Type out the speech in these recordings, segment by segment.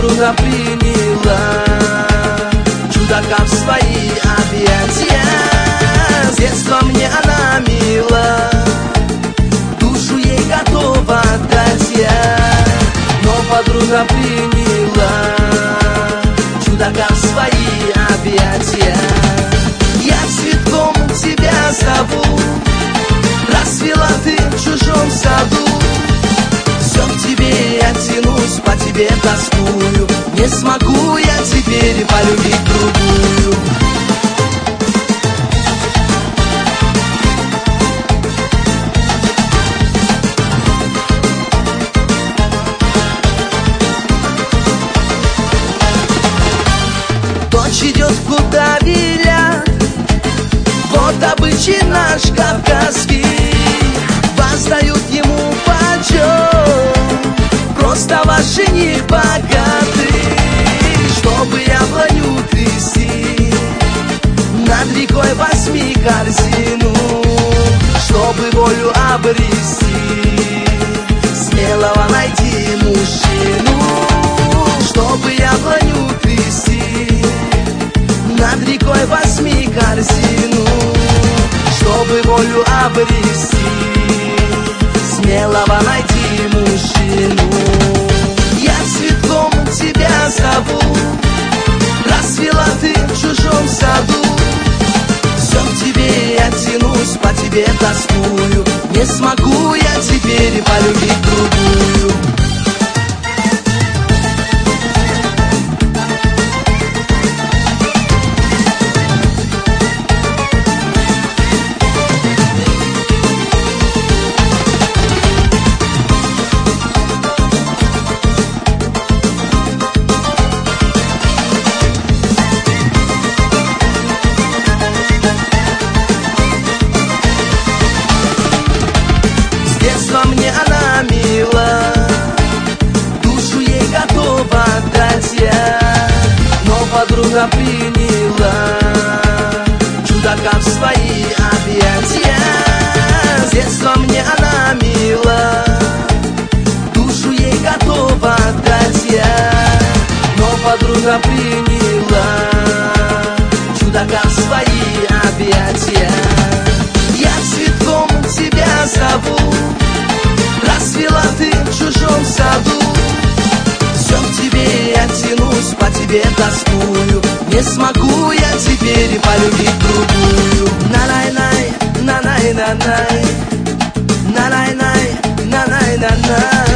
подруга приняла чудака в свои объятия. С детства мне она мила, душу ей готова отдать я. Но подруга приняла чудака в свои объятия. Я цветком тебя зову, расцвела ты в чужом саду. Все к тебе я тянусь, по тебе тоскую. Не смогу я теперь полюбить другую. Дочь идет, куда велят, вот обычай наш кавказский. Воздают ему почет, просто ваш жених богатый. Чтобы яблоню трясти, над рекой возьми корзину. Чтобы волю обрести, смелого найди мужчину. Чтобы яблоню трясти, над рекой возьми корзину. Чтобы волю обрести, смелого найди мужчину. Я цветком тебя зову, расцвела ты в чужом саду. Все к тебе я тянусь, по тебе тоскую. Не смогу я теперь полюбить другую. Мне она мила, душу ей готова отдать я. Но подруга приняла чудака в свои объятия. С детства мне она мила, душу ей готова отдать я. Но подруга приняла чудака в свои объятия. Я цветком тебя зову, расцвела ты в чужом саду. Все к тебе я тянусь, по тебе тоскую. Не смогу я теперь полюбить другую. На-най-най, на-най-на-най, на-най-най, на-най-на-най.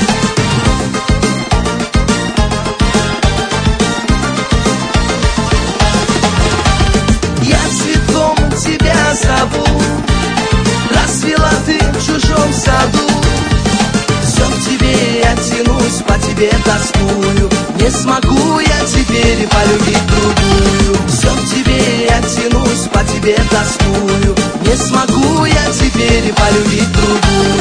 Я цветком тебя зову, расцвела ты в чужом саду. Все к тебе я тянусь, по тебе тоскую. Не смогу я теперь полюбить другую. Все к тебе я тянусь, по тебе тоскую. Не смогу я теперь полюбить другую.